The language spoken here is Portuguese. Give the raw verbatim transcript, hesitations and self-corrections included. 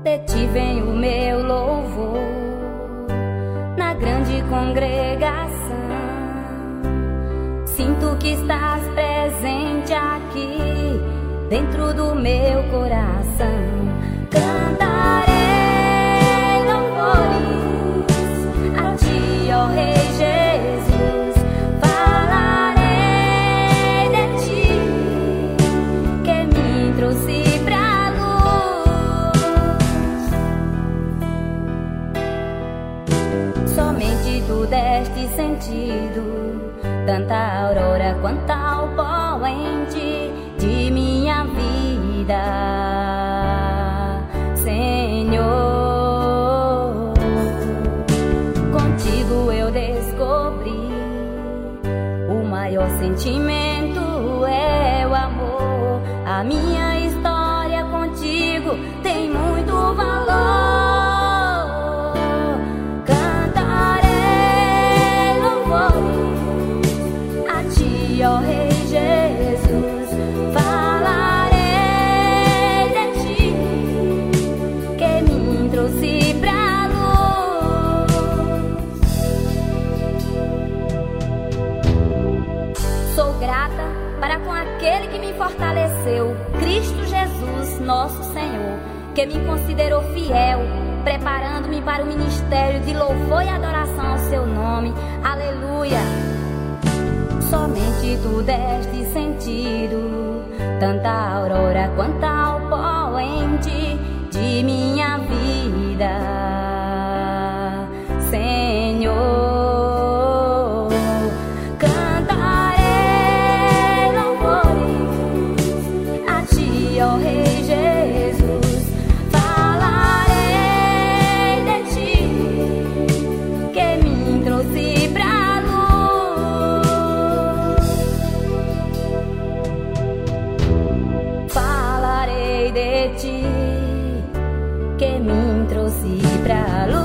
De ti vem o meu louvor na grande congregação. Sinto que estás presente aqui dentro do meu coração. Cantarei louvores a ti, ó Rei Jesus. Falarei de ti, que me trouxe pra luz. Somente tu deste sentido, tanta aurora quanto ao poente de minha vida, Senhor. Contigo eu descobri o maior sentimento é o amor. A minha história contigo tem muito valor. Ó Rei Jesus, falarei de ti, que me trouxe pra luz. Sou grata para com aquele que me fortaleceu, Cristo Jesus, nosso Senhor, que me considerou fiel, preparando-me para o ministério de louvor e adoração ao seu nome. Aleluia! Somente tu deste sentido, tanta aurora quanto ao poente de minha vida, Senhor. Cantarei louvores a ti, ó Rei Jesus. Falarei de ti, que me trouxe pra de ti, que me trouxe pra luz.